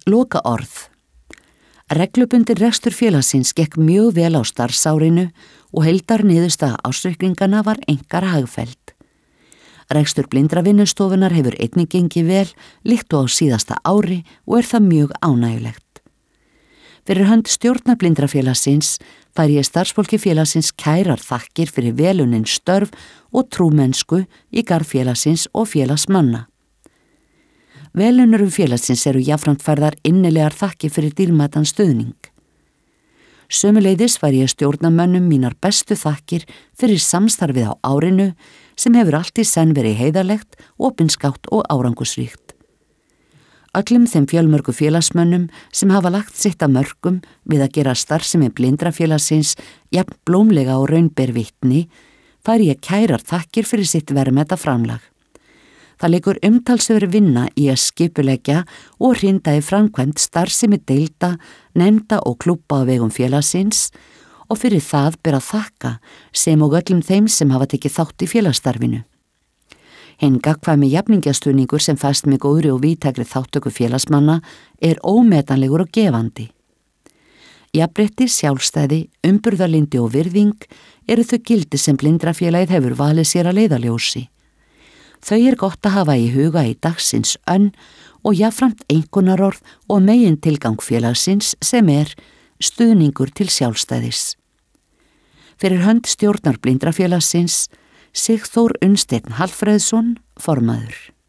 Loka orð. Reglubundin rekstur félagsins gekk mjög vel á starfsárinu og heildarniðurstaða ársreikningana var einkar hagfelld. Rekstur blindravinnustofunar hefur einnig gengið vel líkt og á síðasta ári og það mjög ánægjulegt. Fyrir hönd stjórnar blindrafélagsins fær ég starfsfólki félagsins kærar þakkir fyrir velunin störf og trúmennsku í garð félagsins og félagsmanna. Velunurum félagsins eru jafnframt færðar innilegar þakkir fyrir dýrmætan stuðning. Sömuleiðis fær ég stjórnarmönnum mínar bestu þakkir fyrir samstarfið á árinu sem hefur allt í senn verið heiðarlegt, opinskátt og árangusríkt. Öllum þeim fjölmörgu félagsmönnum sem hafa lagt sitt að mörkum við að gera starfsemi blindrafélagsins jafn blómlega og raun ber vitni fær ég kærar þakkir fyrir sitt verðmæta framlag. Það leikur umtalsverð vinna í að skipuleggja og hrinda í framkvæmd starfsemi deilda, nefnda og klúbba á vegum félagsins og fyrir það ber að þakka sem og öllum þeim sem hafa tekið þátt í félagsstarfinu. Hinn gagnkvæmi jafningjastuðningur sem fæst með góðri og víðtækri þáttöku félagsmanna ómetanlegur og gefandi. Jafnrétti, sjálfstæði, umburðarlyndi og virðing eru þau gildi sem blindrafélagið hefur valið sér að leiðarljósi. Þau gott að hafa í huga í dagsins önn og jafnframt einkunnarorð og megin tilgang félagsins sem stuðningur til sjálfstæðis. Fyrir hönd stjórnar blindrafélagsins Sigþór Unnsteinn Hallfreðsson, formaður.